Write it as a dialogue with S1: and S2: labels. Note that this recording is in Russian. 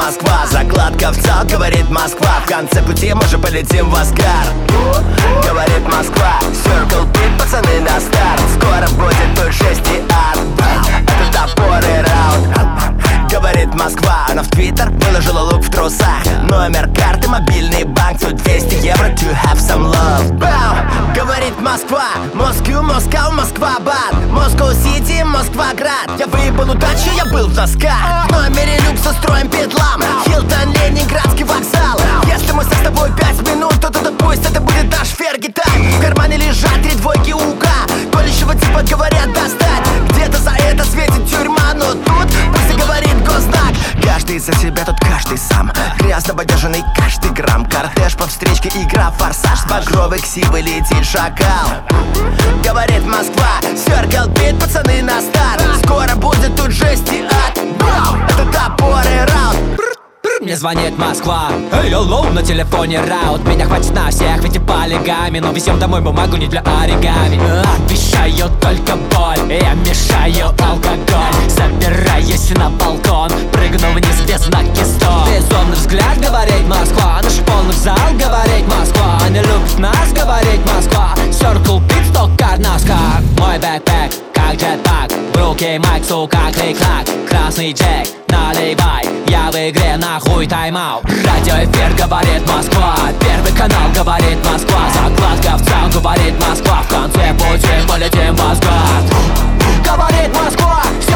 S1: Москва, закладка в зал, говорит Москва. В конце пути мы же полетим в Оскар. Говорит Москва, Circle Pit, пацаны на старт. Скоро будет тут 6 и арт. Это топор и раут. Говорит Москва, она в Твиттер выложила лук в трусах. Номер карты, мобильный банк, тут 200 евро to have some love. Бау! Говорит Москва, Москва, Москва, Москва-Бад, Москва-Сити, Москва-Град. Я выебал удачу, я был в носках. В номере люкс устроим педлам. Хилтон, Ленинградский вокзал. Если мы с тобой 5 минут, то пусть это будет наш Ферги-тайм. В кармане лежат 3 двойки УК. Колющего типа говорят достать. Где-то за это светит тюрьма, но тут пусть и говорит госзнак. Каждый за себя, тут каждый сам. Грязно подержанный каждый грамм. Кортеж по встречке, игра форсаж. С багровой ксивы летит шакал. Говорит Москва, Circle Pit, пацаны на старт. Скоро будет тут жесть и ад. Это топор и раут.
S2: Мне звонит Москва, эй, hello, на телефоне раут. Меня хватит на всех, ведь и полигами. Но везем домой бумагу не для оригами. Обещаю только боль, я мешаю алкоголь. Забираюсь на балкон, прыгну вниз без знаки стоп. Безумный взгляд, говорит Москва. Наш полный зал, говорит Москва. Они любят нас, говорит Москва. Circle Pit, стокар, наскар. Мой бэкпэк, как джетпак. В руке майк, сука, клик-клак. Красный джек, наливай. Я в игре, нахуй тайм-аут. Радиоэфир, говорит Москва. Первый канал, говорит Москва. Закладка в зал, говорит Москва. В конце пути полетим в Асгард. Говорит Москва.